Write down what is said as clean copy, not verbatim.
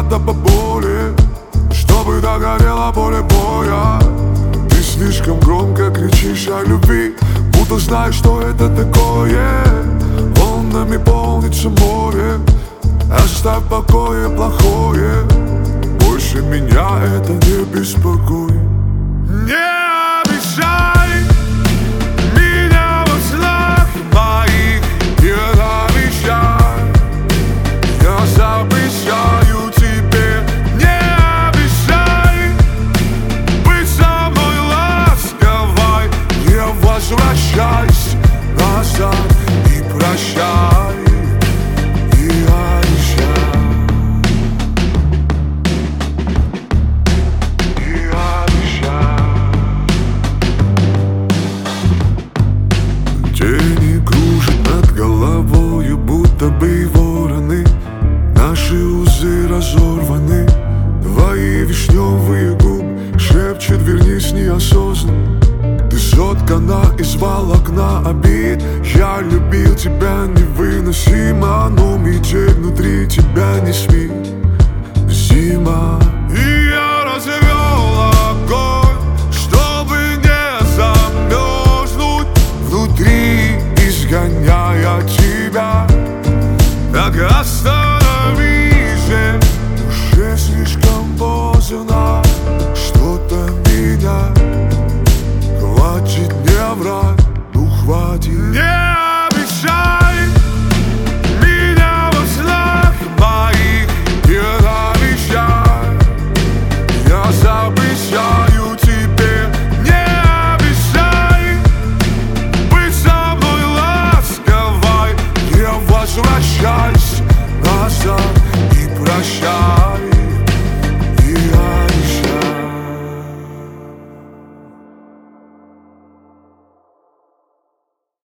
куда-то по боли, чтобы догорело поле боя. Ты слишком громко кричишь о любви, будто знаешь, что это такое. Волнами полнится море, оставь в покое плохое. Больше меня это не беспокоит. Не обещай меня во снах моих, не обещай. Я запрещаю тебе, не обещай быть со мной ласковой. Не возвращайся назад и прощай, и обещай. Тени кружат над головою, будто бы вороны. Наши узы разорваны. Твои вишневые губы шепчут: вернись неосознанно. Ты соткана из волокна обид. Я любил тебя невыносимо, но метель внутри тебя не спит. Зима. И я развел огонь, чтобы не замерзнуть внутри, изгоняя тебя. Так остановись, уже слишком поздно. Что-то меня хватит, не врать, ну хватит. Не обещай меня во снах моих, не обещай. Я запрещаю тебе, не обещай быть со мной ласковой. Не возвращайся назад и прощай.